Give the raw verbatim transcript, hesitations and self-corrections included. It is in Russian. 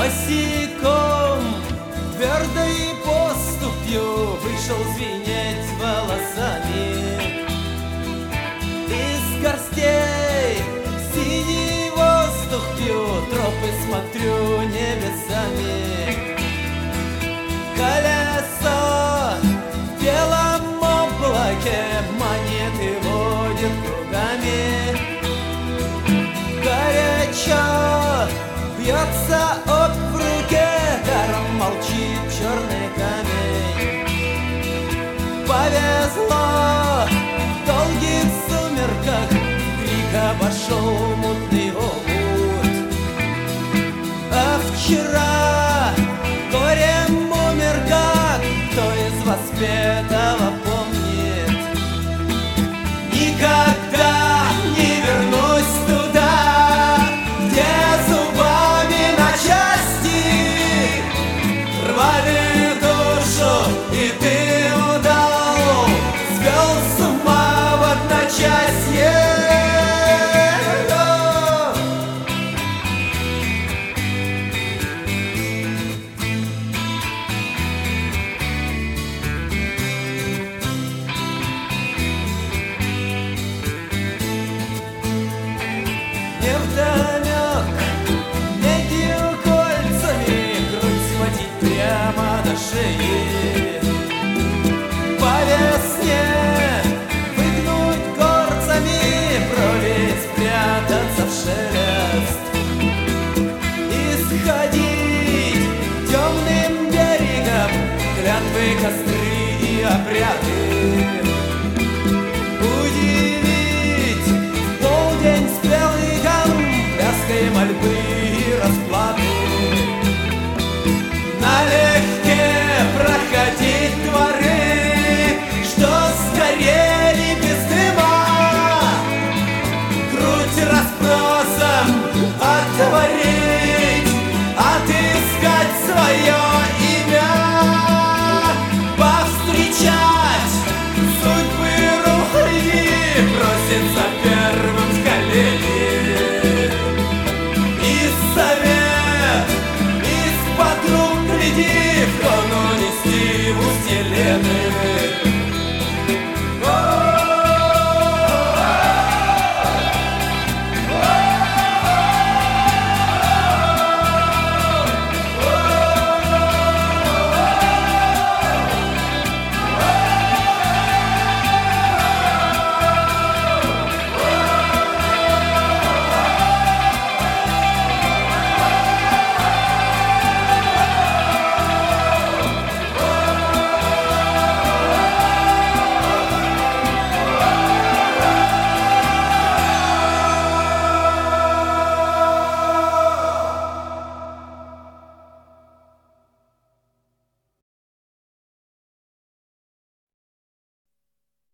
Босиком, твердой поступью вышел звенеть волосами. Из горстей синий воздух пью, тропы смотрю небесами. Колесо в белом облаке монеты водит кругами. Горячо бьется об в руке, даром молчит черный камень. Повезло в долгих сумерках, крик обошел мутный омут. А вчера горем умер, как кто из воспетого помнит. Никогда не вернусь туда, где зубами на части рвали душу, и ты удал, свел с ума в одночасье. Невдомек медью кольцами грудь схватить прямо до шеи. По весне выгнуть горцами, брови спрятаться в шелест. Исходить темным берегом, клятвы, костры и обряды. Удивить в полдень с белым пляской мольбы.